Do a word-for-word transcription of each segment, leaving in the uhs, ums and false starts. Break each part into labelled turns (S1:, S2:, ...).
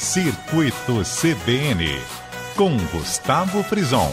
S1: Circuito C B N, com Gustavo Frison.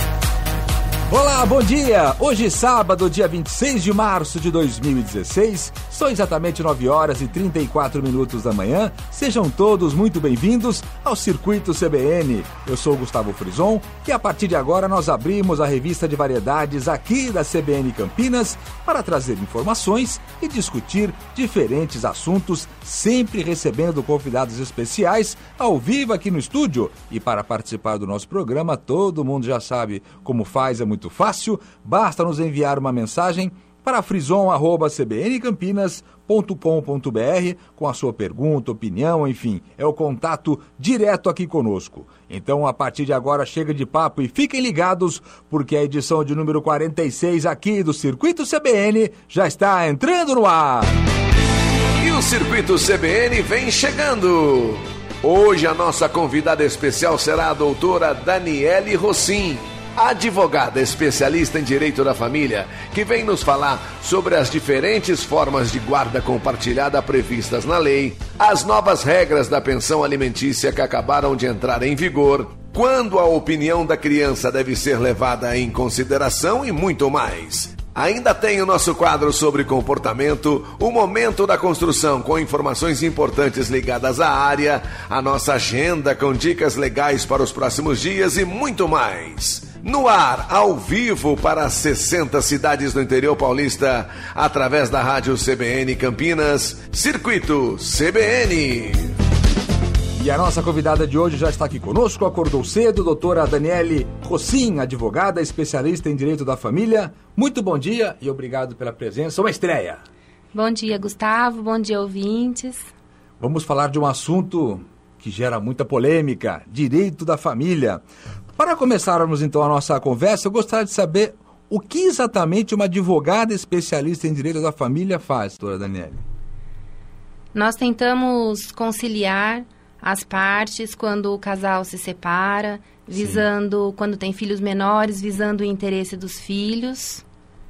S2: Olá, bom dia! Hoje, sábado, dia vinte e seis de março de dois mil e dezesseis, são exatamente nove horas e trinta e quatro minutos da manhã. Sejam todos muito bem-vindos ao Circuito C B N. Eu sou o Gustavo Frison e a partir de agora nós abrimos a revista de variedades aqui da C B N Campinas para trazer informações e discutir diferentes assuntos, sempre recebendo convidados especiais ao vivo aqui no estúdio. E para participar do nosso programa, todo mundo já sabe como faz, é muito Muito fácil, basta nos enviar uma mensagem para frison arroba c b n campinas ponto com ponto b r com a sua pergunta, opinião, enfim, é o contato direto aqui conosco. Então, a partir de agora, chega de papo e fiquem ligados, porque a edição de número quarenta e seis aqui do Circuito C B N já está entrando no ar.
S3: E o Circuito C B N vem chegando. Hoje a nossa convidada especial será a doutora Daniele Rossim, advogada especialista em direito da família, que vem nos falar sobre as diferentes formas de guarda compartilhada previstas na lei, as novas regras da pensão alimentícia que acabaram de entrar em vigor, quando a opinião da criança deve ser levada em consideração e muito mais. Ainda tem o nosso quadro sobre comportamento, o momento da construção com informações importantes ligadas à área, a nossa agenda com dicas legais para os próximos dias e muito mais. No ar, ao vivo para sessenta cidades do interior paulista, através da rádio C B N Campinas, Circuito C B N.
S2: E a nossa convidada de hoje já está aqui conosco, acordou cedo, doutora Daniele Rossim, advogada especialista em direito da família. Muito bom dia e obrigado pela presença, uma estreia.
S4: Bom dia, Gustavo, bom dia, ouvintes.
S2: Vamos falar de um assunto que gera muita polêmica, direito da família. Para começarmos então a nossa conversa, eu gostaria de saber o que exatamente uma advogada especialista em direito da família faz, doutora Daniele.
S4: Nós tentamos conciliar as partes quando o casal se separa, visando, Sim. quando tem filhos menores, visando o interesse dos filhos.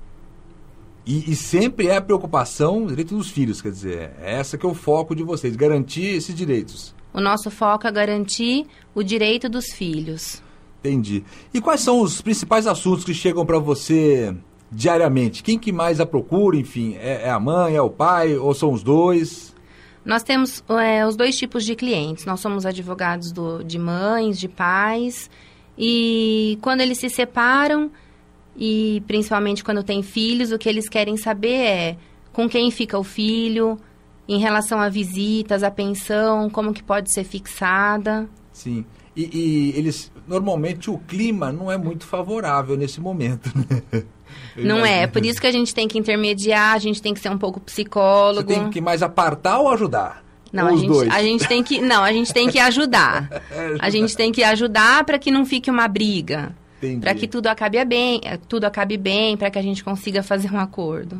S2: E, e sempre é a preocupação o direito dos filhos, quer dizer, é essa que é o foco de vocês, garantir esses direitos.
S4: O nosso foco é garantir o direito dos filhos.
S2: Entendi. E quais são os principais assuntos que chegam para você diariamente? Quem que mais a procura, enfim? É, é a mãe, é o pai ou são os dois?
S4: Nós temos é, os dois tipos de clientes. Nós somos advogados do, de mães, de pais. E quando eles se separam, e principalmente quando tem filhos, o que eles querem saber é com quem fica o filho, em relação a visitas, a pensão, como que pode ser fixada.
S2: Sim. E, e eles, normalmente o clima não é muito favorável nesse momento, né?
S4: Não é, por isso que a gente tem que intermediar, a gente tem que ser um pouco psicólogo.
S2: Você tem que mais apartar ou ajudar?
S4: Não,
S2: ou
S4: a
S2: os
S4: gente,
S2: dois?
S4: a gente tem que, não, a gente tem que ajudar. A gente tem que ajudar para que não fique uma briga. Para que tudo acabe bem, tudo acabe bem, para que a gente consiga fazer um acordo.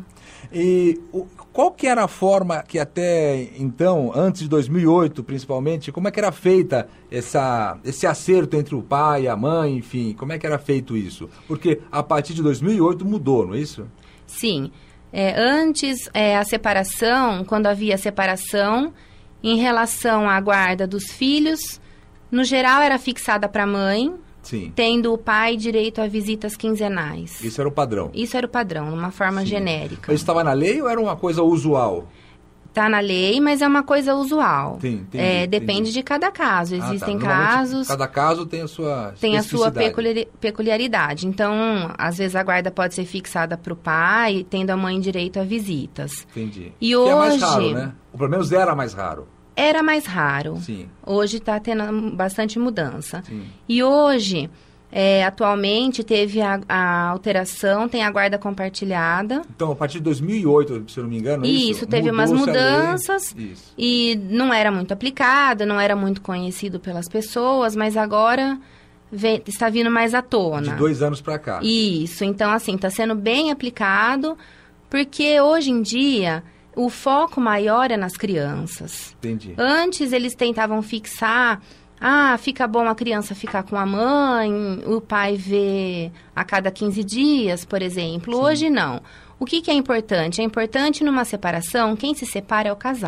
S2: E o, qual que era a forma que até então, antes de dois mil e oito principalmente, como é que era feita essa, esse acerto entre o pai e a mãe, enfim, como é que era feito isso? Porque a partir de dois mil e oito mudou, não é isso?
S4: Sim. É, antes, é, a separação, quando havia separação, em relação à guarda dos filhos, no geral era fixada para a mãe,
S2: Sim.
S4: tendo o pai direito a visitas quinzenais.
S2: Isso era o padrão?
S4: Isso era o padrão, numa forma Sim. genérica.
S2: Mas estava na lei ou era uma coisa usual?
S4: Está na lei, mas é uma coisa usual.
S2: Sim, entendi,
S4: é, depende
S2: entendi.
S4: de cada caso. Existem
S2: ah, tá.
S4: casos...
S2: Cada caso tem a sua
S4: Tem a sua peculiar, peculiaridade. Então, às vezes a guarda pode ser fixada para o pai, tendo a mãe direito a visitas.
S2: Entendi.
S4: E
S2: que
S4: hoje...
S2: é mais raro, né? Ou pelo menos era mais raro.
S4: Era mais raro.
S2: Sim.
S4: Hoje está tendo bastante mudança.
S2: Sim.
S4: E hoje, é, atualmente, teve a, a alteração, tem a guarda compartilhada.
S2: Então, a partir de dois mil e oito, se eu não me engano, é isso?
S4: Isso, teve umas mudanças e não era muito aplicada, não era muito conhecido pelas pessoas, mas agora vem, está vindo mais à tona.
S2: De dois anos para cá.
S4: Isso, então, assim, está sendo bem aplicado, porque hoje em dia... O foco maior é nas crianças.
S2: Entendi.
S4: Antes eles tentavam fixar, ah, fica bom a criança ficar com a mãe, o pai vê a cada quinze dias, por exemplo. Sim. Hoje não. O que, que é importante? É importante numa separação, quem se separa é o casal.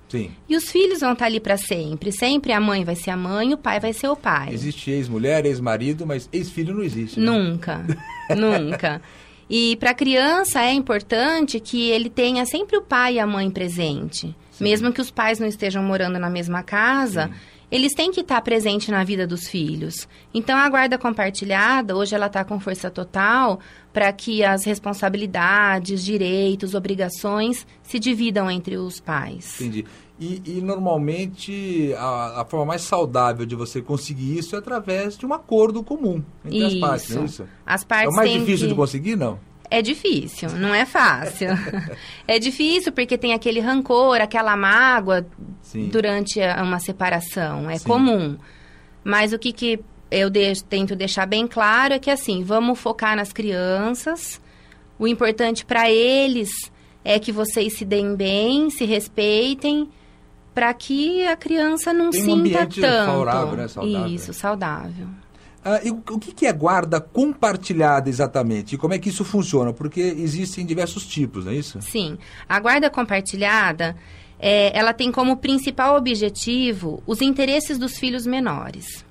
S2: Sim.
S4: E os filhos vão estar ali para sempre. Sempre a mãe vai ser a mãe, o pai vai ser o pai.
S2: Existe ex-mulher, ex-marido, mas ex-filho não existe. Né?
S4: Nunca, nunca. E para a criança é importante que ele tenha sempre o pai e a mãe presente. Sim. Mesmo que os pais não estejam morando na mesma casa, sim, eles têm que estar presentes na vida dos filhos. Então, a guarda compartilhada, hoje ela está com força total para que as responsabilidades, direitos, obrigações se dividam entre os pais.
S2: Entendi. E, e normalmente, a, a forma mais saudável de você conseguir isso é através de um acordo comum entre
S4: isso.
S2: as partes, não é isso?
S4: As partes
S2: é o mais difícil
S4: que...
S2: de conseguir, não?
S4: É difícil, não é fácil. É difícil porque tem aquele rancor, aquela mágoa, sim, durante uma separação. É, sim, comum. Mas o que, que eu de, tento deixar bem claro é que, assim, vamos focar nas crianças. O importante para eles é que vocês se deem bem, se respeitem, para que a criança não
S2: tem
S4: sinta
S2: um ambiente
S4: tanto.
S2: Favorável, né? Saudável.
S4: Isso, saudável.
S2: Ah, e o que é guarda compartilhada exatamente? E como é que isso funciona? Porque existem diversos tipos, não é isso?
S4: Sim. A guarda compartilhada, é, ela tem como principal objetivo os interesses dos filhos menores.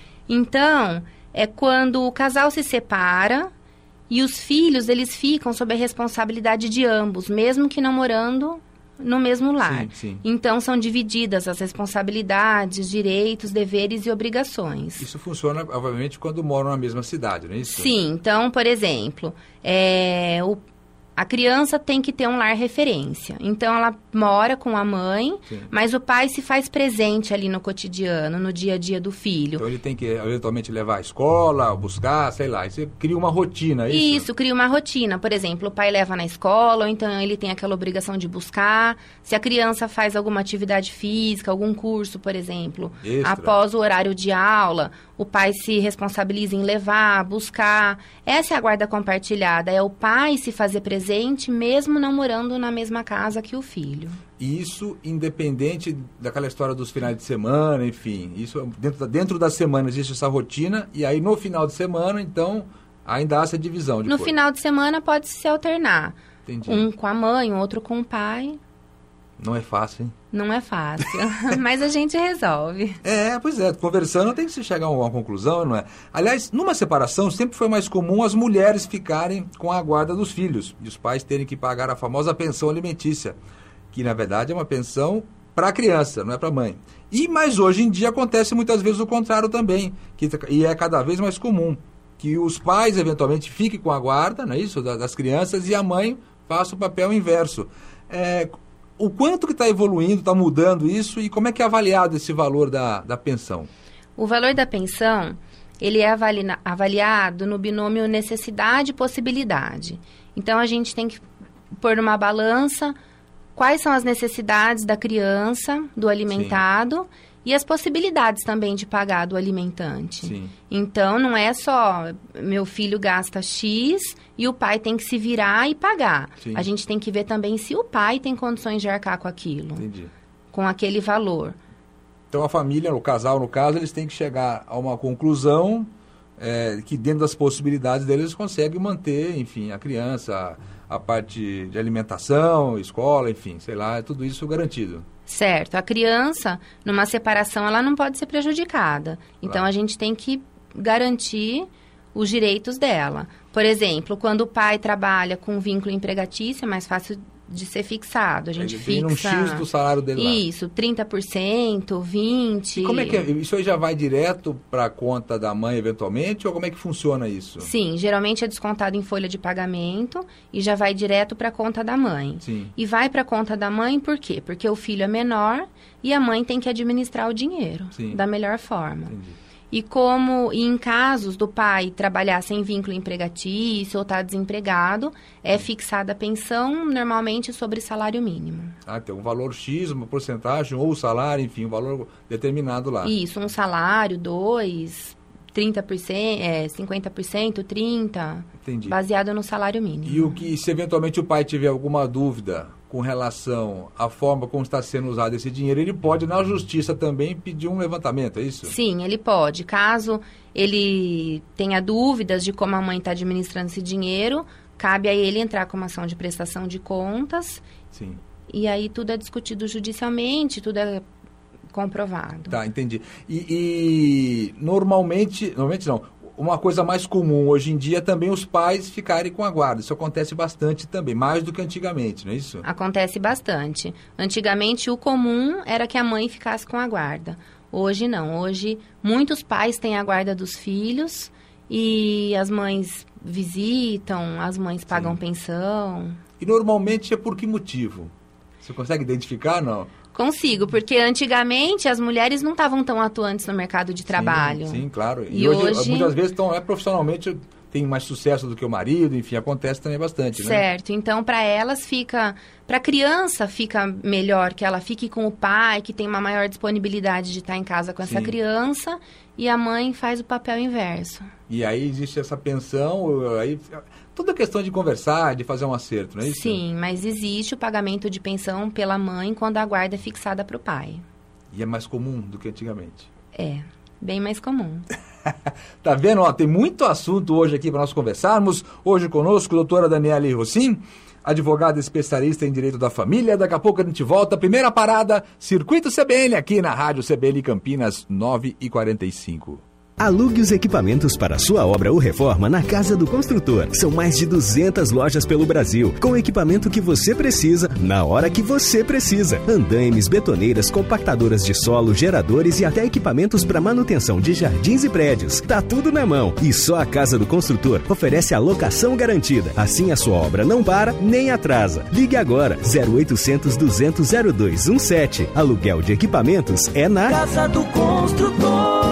S4: Então, é quando o casal se separa e os filhos, eles ficam sob a responsabilidade de ambos, mesmo que não morando no mesmo lar.
S2: Sim, sim.
S4: Então, são divididas as responsabilidades, direitos, deveres e obrigações.
S2: Isso funciona, obviamente, quando moram na mesma cidade, não é isso?
S4: Sim. Então, por exemplo, é, o, a criança tem que ter um lar referência. Então, ela mora com a mãe, sim, mas o pai se faz presente ali no cotidiano, no dia a dia do filho.
S2: Então, ele tem que, eventualmente, levar à escola, buscar, sei lá. Isso cria uma rotina, é isso?
S4: Isso, cria uma rotina. Por exemplo, o pai leva na escola, ou então ele tem aquela obrigação de buscar. Se a criança faz alguma atividade física, algum curso, por exemplo,
S2: extra,
S4: após o horário de aula, o pai se responsabiliza em levar, buscar. Essa é a guarda compartilhada. É o pai se fazer presente, mesmo não morando na mesma casa que o filho.
S2: E isso independente daquela história dos finais de semana, enfim. Isso dentro da, dentro da semana existe essa rotina, e aí no final de semana, então, ainda há essa divisão. Depois.
S4: No final de semana pode se alternar.
S2: Entendi.
S4: Um com a mãe, outro com o pai.
S2: Não é fácil, hein?
S4: Não é fácil, mas a gente resolve.
S2: É, pois é, conversando tem que se chegar a uma conclusão, não é? Aliás, numa separação sempre foi mais comum as mulheres ficarem com a guarda dos filhos e os pais terem que pagar a famosa pensão alimentícia, que na verdade é uma pensão para a criança, não é para a mãe. E, mas hoje em dia acontece muitas vezes o contrário também, que, e é cada vez mais comum, que os pais eventualmente fiquem com a guarda, não é isso, das crianças, e a mãe faça o papel inverso. É... O quanto que está evoluindo, está mudando isso e como é que é avaliado esse valor da, da pensão?
S4: O valor da pensão, ele é avali- avaliado no binômio necessidade e possibilidade. Então, a gente tem que pôr numa balança quais são as necessidades da criança, do alimentado, sim, e as possibilidades também de pagar do alimentante.
S2: Sim.
S4: Então, não é só meu filho gasta X e o pai tem que se virar e pagar.
S2: Sim.
S4: A gente tem que ver também se o pai tem condições de arcar com aquilo.
S2: Entendi.
S4: Com aquele valor.
S2: Então, a família, o casal, no caso, eles têm que chegar a uma conclusão é, que dentro das possibilidades deles eles conseguem manter, enfim, a criança, a, a parte de alimentação, escola, enfim, sei lá, é tudo isso garantido.
S4: Certo. A criança, numa separação, ela não pode ser prejudicada. Então, claro, a gente tem que garantir os direitos dela. Por exemplo, quando o pai trabalha com vínculo empregatício, é mais fácil de ser fixado. A gente
S2: Ele
S4: fixa...
S2: tem um X do salário dele lá.
S4: Isso, trinta por cento, vinte por cento.
S2: E como é que é? Isso aí já vai direto para a conta da mãe, eventualmente, ou como é que funciona isso?
S4: Sim, geralmente é descontado em folha de pagamento e já vai direto para a conta da mãe.
S2: Sim.
S4: E vai para a conta da mãe por quê? Porque o filho é menor e a mãe tem que administrar o dinheiro, sim, da melhor forma.
S2: Entendi.
S4: E como e em casos do pai trabalhar sem vínculo empregatício ou estar tá desempregado, é fixada a pensão normalmente sobre salário mínimo.
S2: Ah, tem um valor X, uma porcentagem, ou o salário, enfim, um valor determinado lá.
S4: Isso, um salário, dois, trinta por cento, é, cinquenta por cento, trinta por cento, entendi, baseado no salário mínimo.
S2: E o que, se eventualmente o pai tiver alguma dúvida com relação à forma como está sendo usado esse dinheiro, ele pode, na justiça também, pedir um levantamento, é isso?
S4: Sim, ele pode. Caso ele tenha dúvidas de como a mãe está administrando esse dinheiro, cabe a ele entrar com uma ação de prestação de contas.
S2: Sim.
S4: e aí tudo é discutido judicialmente, tudo é comprovado.
S2: Tá, entendi. E, e normalmente, normalmente não, uma coisa mais comum hoje em dia é também os pais ficarem com a guarda. Isso acontece bastante também, mais do que antigamente, não é isso?
S4: Acontece bastante. Antigamente o comum era que a mãe ficasse com a guarda. Hoje não. Hoje muitos pais têm a guarda dos filhos e as mães visitam, as mães pagam Sim. pensão.
S2: E normalmente é por que motivo? Você consegue identificar, não?
S4: Consigo, porque antigamente as mulheres não estavam tão atuantes no mercado de trabalho.
S2: Sim, sim, claro. E,
S4: e
S2: hoje,
S4: hoje,
S2: muitas vezes, estão, é, profissionalmente, tem mais sucesso do que o marido, enfim, acontece também bastante, né?
S4: Certo. Então, para elas fica... Para a criança fica melhor que ela fique com o pai, que tem uma maior disponibilidade de estar em casa com essa sim. criança, e a mãe faz o papel inverso.
S2: E aí existe essa pensão, aí... Tudo é questão de conversar, de fazer um acerto, não é isso?
S4: Sim, mas existe o pagamento de pensão pela mãe quando a guarda é fixada para o pai.
S2: E é mais comum do que antigamente?
S4: É, bem mais comum.
S2: Tá vendo? Ó, tem muito assunto hoje aqui para nós conversarmos. Hoje conosco, a doutora Daniele Rossim, advogada especialista em Direito da Família. Daqui a pouco a gente volta. Primeira parada, Circuito C B N, aqui na Rádio C B N Campinas, nove e quarenta e cinco.
S5: Alugue os equipamentos para sua obra ou reforma na Casa do Construtor. São mais de duzentas lojas pelo Brasil, com o equipamento que você precisa, na hora que você precisa. Andaimes, betoneiras, compactadoras de solo, geradores e até equipamentos para manutenção de jardins e prédios. Tá tudo na mão. E só a Casa do Construtor oferece a locação garantida. Assim a sua obra não para nem atrasa. Ligue agora, zero oitocentos, duzentos, zero dois um sete. Aluguel de equipamentos é na Casa do Construtor.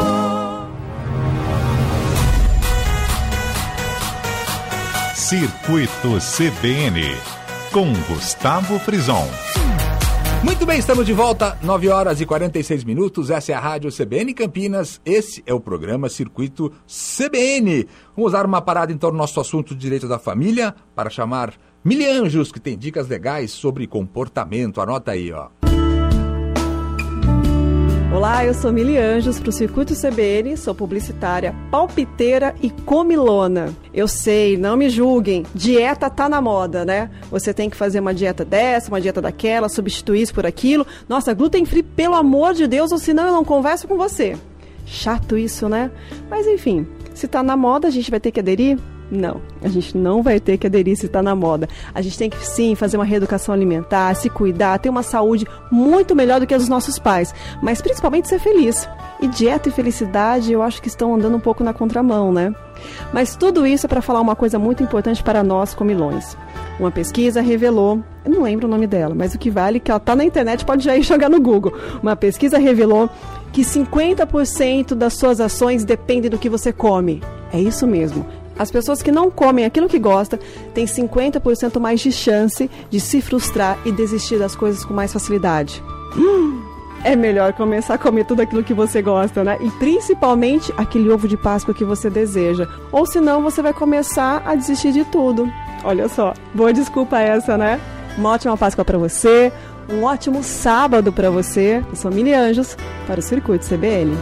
S1: Circuito C B N, com Gustavo Frison.
S2: Muito bem, estamos de volta, nove horas e quarenta e seis minutos, essa é a Rádio C B N Campinas, esse é o programa Circuito C B N. Vamos dar uma parada então no nosso assunto de direito da família, para chamar Mili Anjos, que tem dicas legais sobre comportamento, anota aí, ó.
S6: Olá, eu sou Mili Anjos para o Circuito C B N, sou publicitária, palpiteira e comilona. Eu sei, não me julguem, dieta tá na moda, né? Você tem que fazer uma dieta dessa, uma dieta daquela, substituir isso por aquilo. Nossa, gluten free, pelo amor de Deus, ou senão eu não converso com você. Chato isso, né? Mas enfim, se tá na moda, a gente vai ter que aderir? Não, a gente não vai ter que aderir se está na moda. A gente tem que, sim, fazer uma reeducação alimentar, se cuidar, ter uma saúde muito melhor do que a dos nossos pais, mas principalmente ser feliz. E dieta e felicidade, eu acho que estão andando um pouco na contramão, né? Mas tudo isso é para falar uma coisa muito importante para nós, comilões. Uma pesquisa revelou, eu não lembro o nome dela, mas o que vale é que ela está na internet, pode já ir jogar no Google. Uma pesquisa revelou que cinquenta por cento das suas ações dependem do que você come. É isso mesmo. As pessoas que não comem aquilo que gostam têm cinquenta por cento mais de chance de se frustrar e desistir das coisas com mais facilidade. Hum, é melhor começar a comer tudo aquilo que você gosta, né? E principalmente aquele ovo de Páscoa que você deseja. Ou senão você vai começar a desistir de tudo. Olha só, boa desculpa essa, né? Uma ótima Páscoa para você, um ótimo sábado para você. Eu sou Mili Anjos para o Circuito C B N.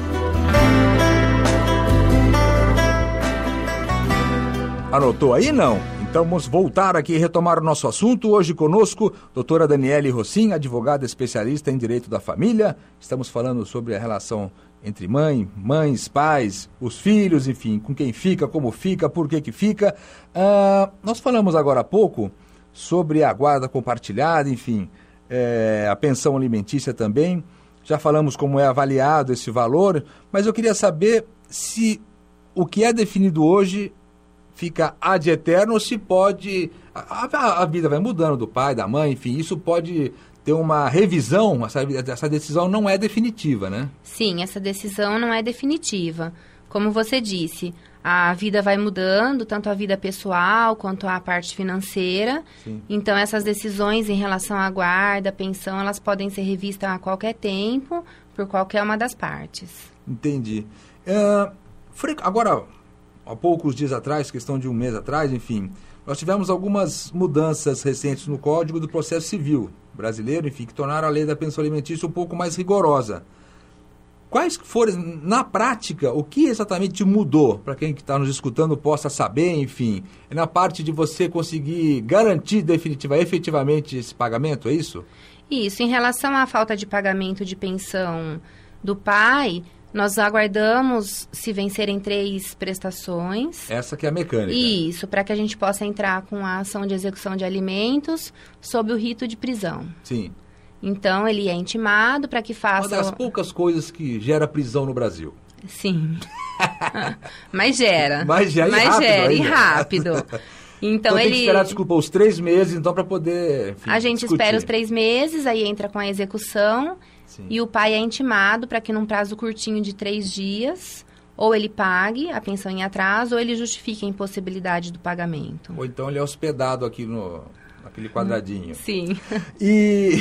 S2: Anotou aí, não? Então vamos voltar aqui e retomar o nosso assunto. Hoje conosco, doutora Daniele Rossim, advogada especialista em Direito da Família. Estamos falando sobre a relação entre mãe, mães, pais, os filhos, enfim, com quem fica, como fica, por que que fica. Ah, nós falamos agora há pouco sobre a guarda compartilhada, enfim, é, a pensão alimentícia também. Já falamos como é avaliado esse valor, mas eu queria saber se o que é definido hoje fica ad eterno, se pode... A, a, a vida vai mudando do pai, da mãe, enfim, isso pode ter uma revisão, essa, essa decisão não é definitiva, né?
S4: Sim, essa decisão não é definitiva. Como você disse, a vida vai mudando, tanto a vida pessoal quanto a parte financeira. Sim. Então, essas decisões em relação à guarda, pensão, elas podem ser revistas a qualquer tempo, por qualquer uma das partes.
S2: Entendi. Uh, agora... Há poucos dias atrás, questão de um mês atrás, enfim, nós tivemos algumas mudanças recentes no Código do Processo Civil brasileiro, enfim, que tornaram a lei da pensão alimentícia um pouco mais rigorosa. quais foram, na prática, o que exatamente mudou, para quem está nos escutando possa saber, enfim, na parte de você conseguir garantir definitiva, efetivamente esse pagamento, é isso?
S4: Isso, em relação à falta de pagamento de pensão do pai, nós aguardamos se vencerem três prestações.
S2: Essa que é a mecânica.
S4: Isso, para que a gente possa entrar com a ação de execução de alimentos sob o rito de prisão.
S2: Sim.
S4: Então, ele é intimado para que faça...
S2: Uma das poucas coisas que gera prisão no Brasil.
S4: Sim. Mas gera.
S2: Mas gera,
S4: Mas
S2: e rápido.
S4: Gera,
S2: ainda.
S4: e rápido. Então,
S2: então
S4: ele...
S2: tem que esperar, desculpa, os três meses, então, para poder, enfim,
S4: A gente
S2: discutir.
S4: espera os três meses, aí entra com a execução. Sim. E o pai é intimado para que num prazo curtinho de três dias, ou ele pague a pensão em atraso, ou ele justifique a impossibilidade do pagamento.
S2: Ou então ele é hospedado aqui no... aquele quadradinho.
S4: Sim.
S2: E...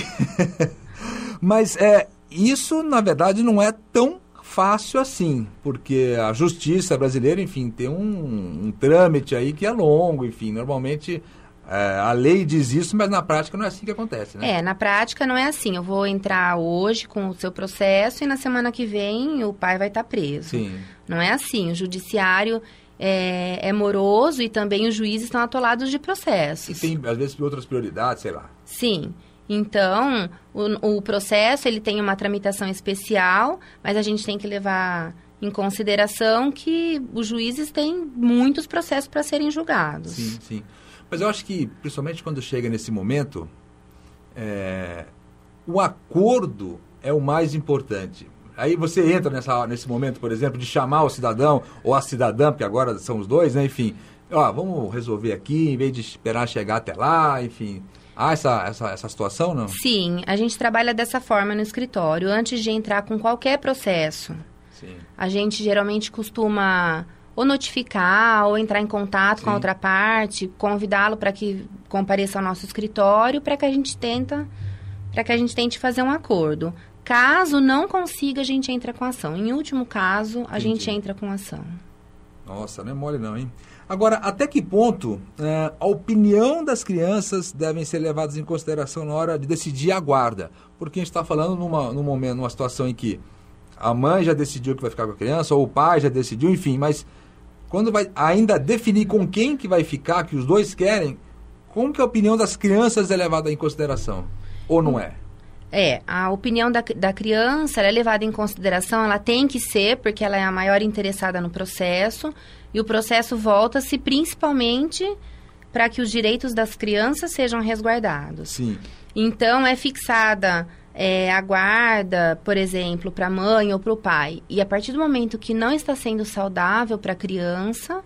S2: Mas é, isso, na verdade, não é tão fácil assim, porque a justiça brasileira, enfim, tem um, um trâmite aí que é longo, enfim, normalmente é, a lei diz isso, mas na prática não é assim que acontece, né?
S4: É, na prática não é assim, eu vou entrar hoje com o seu processo e na semana que vem o pai vai estar preso.
S2: Sim.
S4: Não é assim, o judiciário... É, é moroso e também os juízes estão atolados de processos.
S2: E tem, às vezes, outras prioridades, sei lá.
S4: Sim. Então, o, o processo, ele tem uma tramitação especial, mas a gente tem que levar em consideração que os juízes têm muitos processos para serem julgados.
S2: Sim, sim. Mas eu acho que, principalmente quando chega nesse momento, é, o acordo é o mais importante. Aí você entra nessa, nesse momento, por exemplo, de chamar o cidadão ou a cidadã, porque agora são os dois, né? Enfim, ó, vamos resolver aqui, em vez de esperar chegar até lá, enfim. Há essa, essa, essa situação, não?
S4: Sim, a gente trabalha dessa forma no escritório. Antes de entrar com qualquer processo, Sim. a gente geralmente costuma ou notificar, ou entrar em contato Sim. com a outra parte, convidá-lo para que compareça ao nosso escritório, para que a gente tenta, para que a gente tente fazer um acordo. Caso não consiga, a gente entra com ação. Em último caso, a Entendi. gente entra com ação.
S2: Nossa, não é mole não, hein? Agora, até que ponto é, a opinião das crianças devem ser levadas em consideração na hora de decidir a guarda? Porque a gente está falando numa, num momento, numa situação em que a mãe já decidiu que vai ficar com a criança, ou o pai já decidiu, enfim, mas quando vai ainda definir com quem que vai ficar, que os dois querem, como que a opinião das crianças é levada em consideração? Ou não é?
S4: É, a opinião da, da criança ela é levada em consideração, ela tem que ser, porque ela é a maior interessada no processo, e o processo volta-se principalmente para que os direitos das crianças sejam resguardados.
S2: Sim.
S4: Então, é fixada é, a guarda, por exemplo, para a mãe ou para o pai, e a partir do momento que não está sendo saudável para a criança,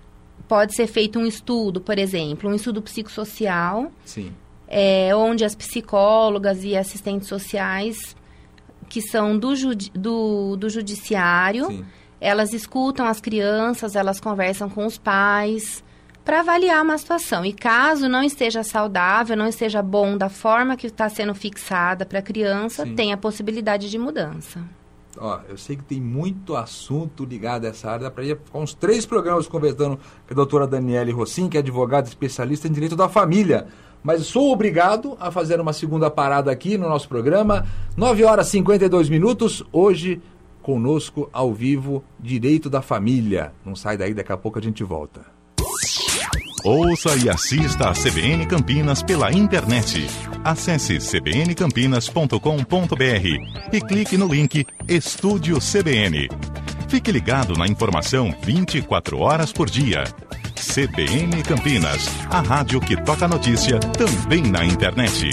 S4: pode ser feito um estudo, por exemplo, um estudo psicossocial.
S2: Sim.
S4: É, onde as psicólogas e assistentes sociais, que são do, judi- do, do judiciário, Sim. elas escutam as crianças, elas conversam com os pais para avaliar uma situação. E caso não esteja saudável, não esteja bom da forma que está sendo fixada para a criança, Sim. tem a possibilidade de mudança.
S2: Ó, eu sei que tem muito assunto ligado a essa área, dá para ir com uns três programas conversando com a doutora Daniele Rossin, que é advogada especialista em direito da família. Mas sou obrigado a fazer uma segunda parada aqui no nosso programa. nove horas e cinquenta e dois minutos. Hoje, conosco, ao vivo, Direito da Família. Não sai daí, daqui a pouco a gente volta.
S1: Ouça e assista a C B N Campinas pela internet. Acesse c b n campinas ponto com ponto b r e clique no link Estúdio C B N. Fique ligado na informação vinte e quatro horas por dia. C B N Campinas, a rádio que toca notícia também na internet.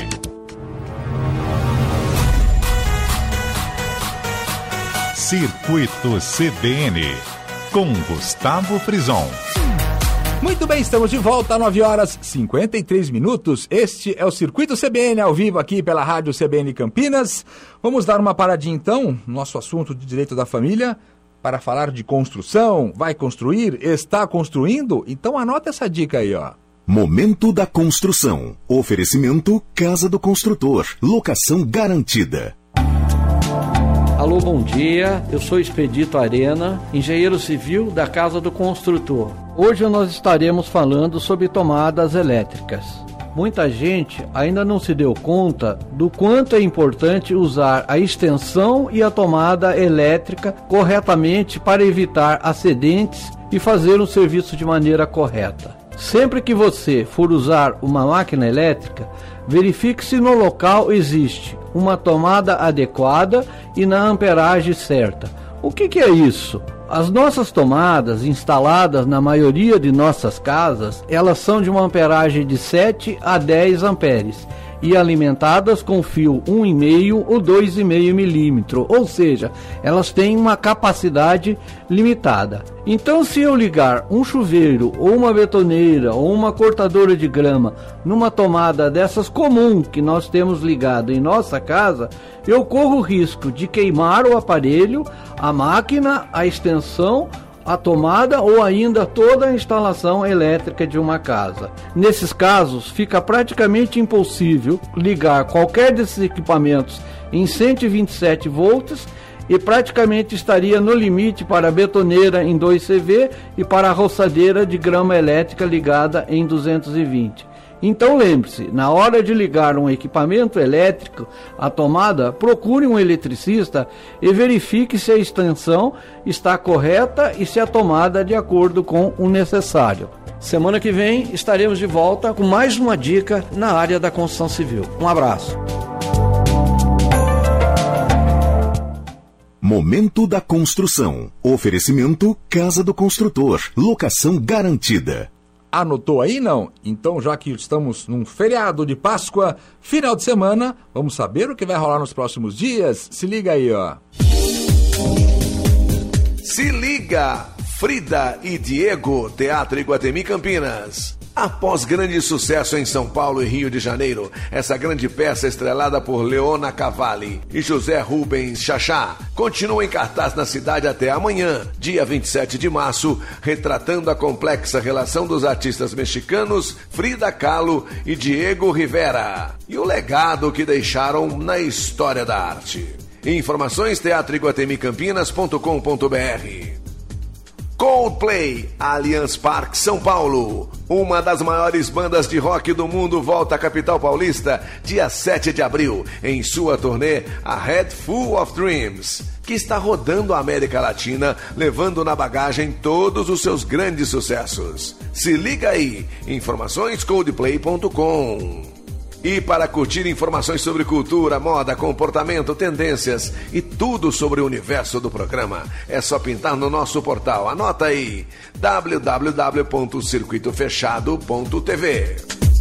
S1: Circuito C B N, com Gustavo Frison.
S2: Muito bem, estamos de volta, nove horas e cinquenta e três minutos. Este é o Circuito C B N, ao vivo aqui pela rádio C B N Campinas. Vamos dar uma paradinha então, no nosso assunto de direito da família, para falar de construção. Vai construir? Está construindo? Então anota essa dica aí, ó.
S7: Momento da construção. Oferecimento Casa do Construtor. Locação garantida.
S8: Alô, bom dia. Eu sou Expedito Arena, engenheiro civil da Casa do Construtor. Hoje nós estaremos falando sobre tomadas elétricas. muita gente ainda não se deu conta do quanto é importante usar a extensão e a tomada elétrica corretamente para evitar acidentes e fazer o serviço de maneira correta. Sempre que você for usar uma máquina elétrica, verifique se no local existe uma tomada adequada e na amperagem certa. O que que é isso? As nossas tomadas instaladas na maioria de nossas casas, elas são de uma amperagem de sete a dez amperes e alimentadas com fio um vírgula cinco ou dois vírgula cinco milímetros, ou seja, elas têm uma capacidade limitada. Então, se eu ligar um chuveiro ou uma betoneira ou uma cortadora de grama numa tomada dessas comum que nós temos ligado em nossa casa, eu corro o risco de queimar o aparelho, a máquina, a extensão, a tomada ou ainda toda a instalação elétrica de uma casa. Nesses casos, fica praticamente impossível ligar qualquer desses equipamentos em cento e vinte e sete volts e praticamente estaria no limite para a betoneira em dois C-V e para a roçadeira de grama elétrica ligada em duzentos e vinte. Então lembre-se, na hora de ligar um equipamento elétrico, a tomada, procure um eletricista e verifique se a extensão está correta e se a tomada de acordo com o necessário. Semana que vem estaremos de volta com mais uma dica na área da construção civil. Um abraço.
S7: Momento da construção. Oferecimento Casa do Construtor. Locação garantida.
S2: Anotou aí, não? Então, já que estamos num feriado de Páscoa, final de semana, vamos saber o que vai rolar nos próximos dias? Se liga aí, ó.
S3: Se liga! Frida e Diego, Teatro Iguatemi Campinas. Após grande sucesso em São Paulo e Rio de Janeiro, essa grande peça estrelada por Leona Cavalli e José Rubens Chachá continua em cartaz na cidade até amanhã, dia vinte e sete de março, retratando a complexa relação dos artistas mexicanos Frida Kahlo e Diego Rivera e o legado que deixaram na história da arte. Informações teatro iguatemi campinas ponto com ponto b r. Coldplay, Allianz Parque, São Paulo. Uma das maiores bandas de rock do mundo volta à capital paulista dia sete de abril, em sua turnê A Head Full of Dreams, que está rodando a América Latina, levando na bagagem todos os seus grandes sucessos. Se liga aí, informações coldplay ponto com. E para curtir informações sobre cultura, moda, comportamento, tendências e tudo sobre o universo do programa, é só pintar no nosso portal. Anota aí, w w w ponto circuito fechado ponto t v.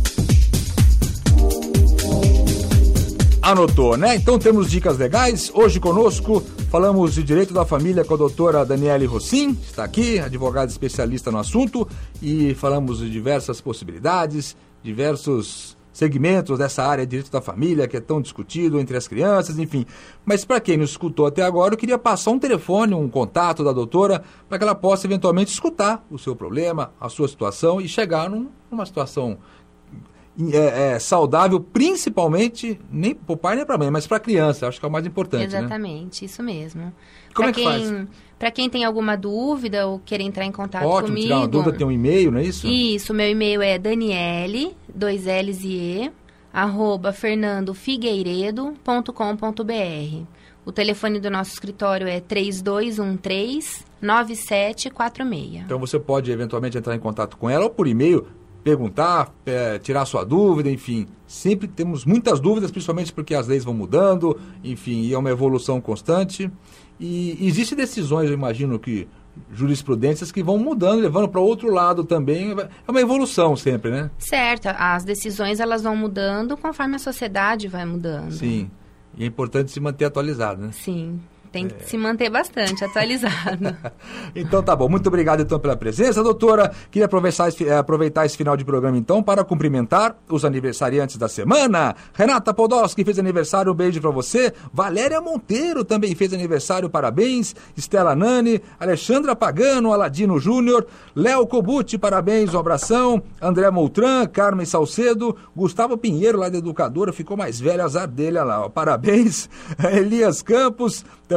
S2: Anotou, né? Então temos dicas legais. Hoje conosco falamos de direito da família com a doutora Daniele Rossim, está aqui, advogada especialista no assunto, e falamos de diversas possibilidades, diversos segmentos dessa área de direito da família que é tão discutido entre as crianças, enfim. Mas para quem nos escutou até agora, eu queria passar um telefone, um contato da doutora, para que ela possa eventualmente escutar o seu problema, a sua situação e chegar num, numa situação é, é, saudável, principalmente, nem para o pai nem para a mãe, mas para a criança, acho que é o mais importante.
S4: Exatamente, né? Isso mesmo.
S2: Como
S4: pra
S2: é que
S4: quem...
S2: faz?
S4: Para quem tem alguma dúvida ou querer entrar em contato
S2: Ótimo,
S4: comigo...
S2: tirar uma dúvida, tem um e-mail, não é isso?
S4: Isso, meu e-mail é daniele, dois L's e E, arroba fernandofigueiredo ponto com ponto b r. O telefone do nosso escritório é três dois um três, nove sete quatro seis.
S2: Então você pode eventualmente entrar em contato com ela ou por e-mail, perguntar, é, tirar sua dúvida, enfim. Sempre temos muitas dúvidas, principalmente porque as leis vão mudando, enfim, e é uma evolução constante. E existem decisões, eu imagino que jurisprudências que vão mudando, levando para outro lado também. É uma evolução sempre, né?
S4: Certo, as decisões elas vão mudando conforme a sociedade vai mudando.
S2: Sim, e é importante se manter atualizado, né?
S4: Sim. Tem que é. se manter bastante atualizado.
S2: Então tá bom, muito obrigado então pela presença, doutora. Queria aproveitar esse, aproveitar esse final de programa então para cumprimentar os aniversariantes da semana. Renata Podolski fez aniversário, um beijo para você. Valéria Monteiro também fez aniversário, parabéns. Estela Nani, Alexandra Pagano, Aladino Júnior, Léo Cobucci, parabéns, um abração. André Moutran, Carmen Salcedo, Gustavo Pinheiro lá da Educadora, ficou mais velho, azar dele, olha lá, ó, parabéns. Elias Campos, também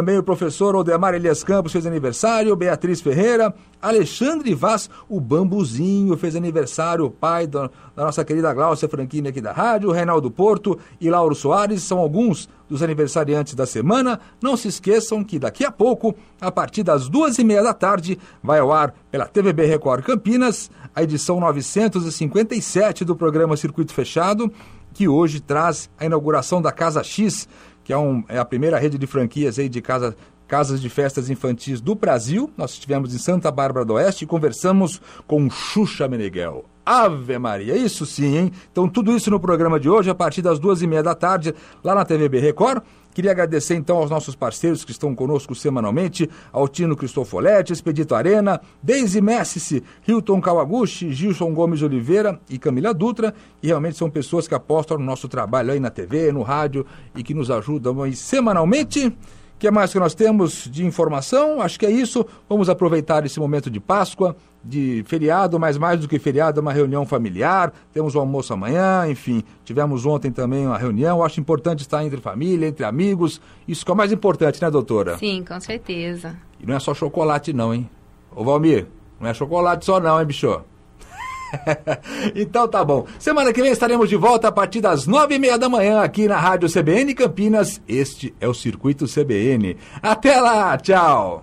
S2: também o professor Odemar Elias Campos fez aniversário, Beatriz Ferreira, Alexandre Vaz, o Bambuzinho fez aniversário, o pai da, da nossa querida Gláucia Franchini aqui da rádio, Reinaldo Porto e Lauro Soares são alguns dos aniversariantes da semana. Não se esqueçam que daqui a pouco, a partir das duas e meia da tarde, vai ao ar pela T V B Record Campinas, a edição novecentos e cinquenta e sete do programa Circuito Fechado, que hoje traz a inauguração da Casa X, que é, um, é a primeira rede de franquias aí de casa, casas de festas infantis do Brasil. Nós estivemos em Santa Bárbara do Oeste e conversamos com Xuxa Meneghel. Ave Maria, isso sim, hein? Então tudo isso no programa de hoje, a partir das duas e meia da tarde, lá na T V B Record. Queria agradecer então aos nossos parceiros que estão conosco semanalmente, Altino Cristofoletti, Expedito Arena, Deise Messice, Hilton Kawaguchi, Gilson Gomes de Oliveira e Camila Dutra, e realmente são pessoas que apostam no nosso trabalho aí na T V, no rádio e que nos ajudam aí semanalmente. O que mais que nós temos de informação? Acho que é isso. Vamos aproveitar esse momento de Páscoa, de feriado, mas mais do que feriado, é uma reunião familiar. Temos o almoço amanhã, enfim. Tivemos ontem também uma reunião. Acho importante estar entre família, entre amigos. Isso que é o mais importante, né, doutora?
S4: Sim, com certeza.
S2: E não é só chocolate não, hein? Ô, Valmir, não é chocolate só não, hein, bicho? Então tá bom. Semana que vem estaremos de volta a partir das nove e meia da manhã aqui na Rádio C B N Campinas. Este é o Circuito C B N. Até lá, tchau.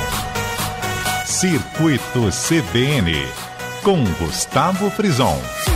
S1: Circuito C B N com Gustavo Frison.